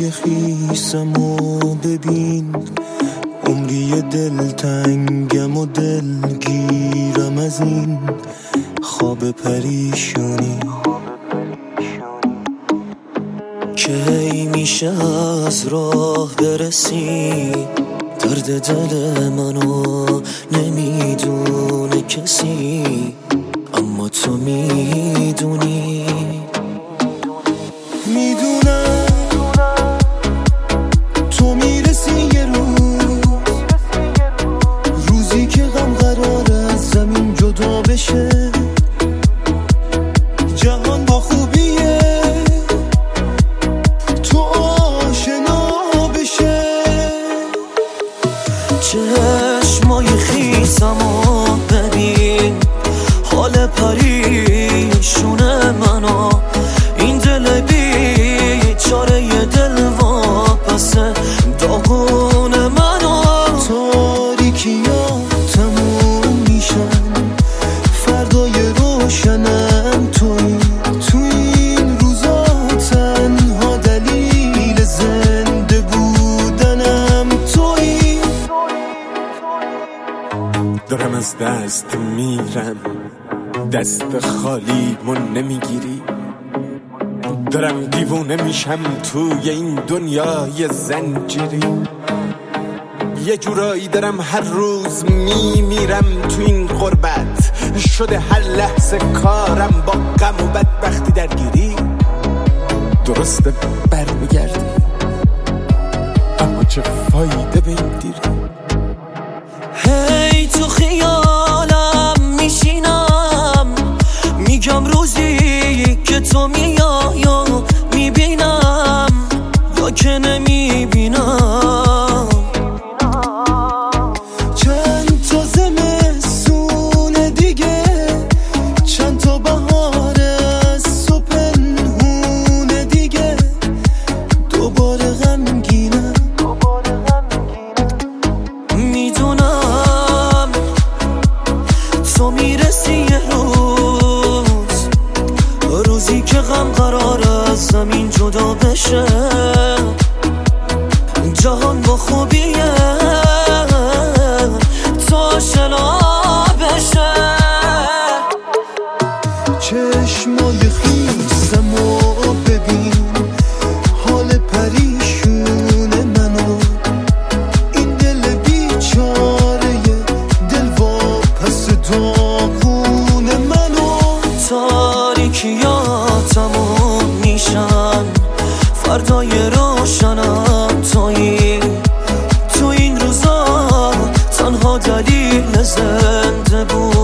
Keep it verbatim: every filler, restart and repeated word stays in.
چشمای خیسم و ببین، عمری دلتنگم و دلگیرم از این خواب پریشونی که هی میشه از راه برسی. درد دل منو نمیدونه کسی، اما تو میدونی. میدونم تو میرسی یه روز، روزی که غم قرار از زمین جدا بشه. جهان با خوبیه تو آشنا بشه. چشمای خیسمو ببین، حال پریشونه منو، این دل بیچاره یه دل واپسه داغون منو. تاریکی ها تموم میشن، فردای روشنم توی. تو این روزا تنها دلیل زنده بودنم توی. دارم از دست میرم، دست خالی من نمیگیری. دارم دیوونه میشم توی این دنیای زنجیری. یه جورایی دارم هر روز میمیرم تو این غربت. شده هر لحظه کارم با غم و بدبختی درگیری. درسته برمیگردی، اما چه فایده به این دیری. هی تو خیالم میشینم، میگم روزی که تو میای یا میبینم یا که نمیبینم. چند تا زمستون دیگه، چند تا بهار از تو پنهون دیگه. دوباره غمگینم، میدونم تو میرسی یه روز، روزی که غم قرار از زمین جدا بشه. جهان با خوبیه تو آشنا بشه. چشمای خیسمو ببین، حال پریشون منو، این دل بیچاره دل واپس داغون منو. تاریکیاتمو میشن، فردای روشنم تویی. تو این روزا تنها دلیل زنده بود